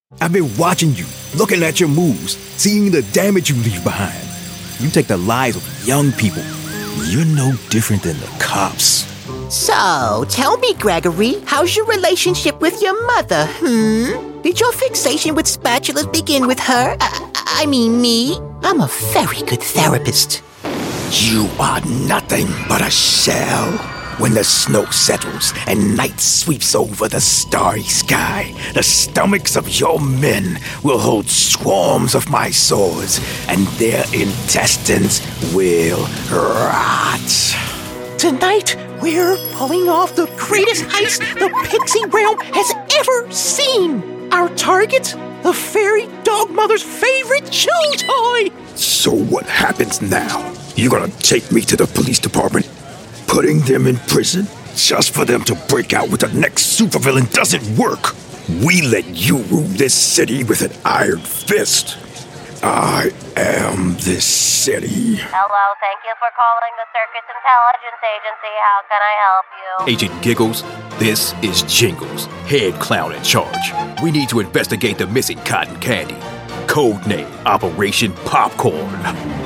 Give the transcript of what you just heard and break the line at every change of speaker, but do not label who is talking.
I've been watching you, looking at your moves, seeing the damage you leave behind. You take the lives of young people. You're no different than the cops.
So, tell me, Gregory, how's your relationship with your mother, Did your fixation with spatulas begin with her? I mean me? I'm a very good therapist.
You are nothing but a shell. When the snow settles and night sweeps over the starry sky, the stomachs of your men will hold swarms of my swords, and their intestines will rot.
Tonight, we're pulling off the greatest heist the Pixie Realm has ever seen. Our target, the fairy dog mother's favorite chew toy.
So what happens now? You're gonna take me to the police department, putting them in prison just for them to break out with the next supervillain doesn't work. We let you rule this city with an iron fist. I am this city.
Hello, thank you for calling the Circus Intelligence Agency. How can I help you?
Agent Giggles, this is Jingles, head clown in charge. We need to investigate the missing cotton candy. Codename Operation Popcorn.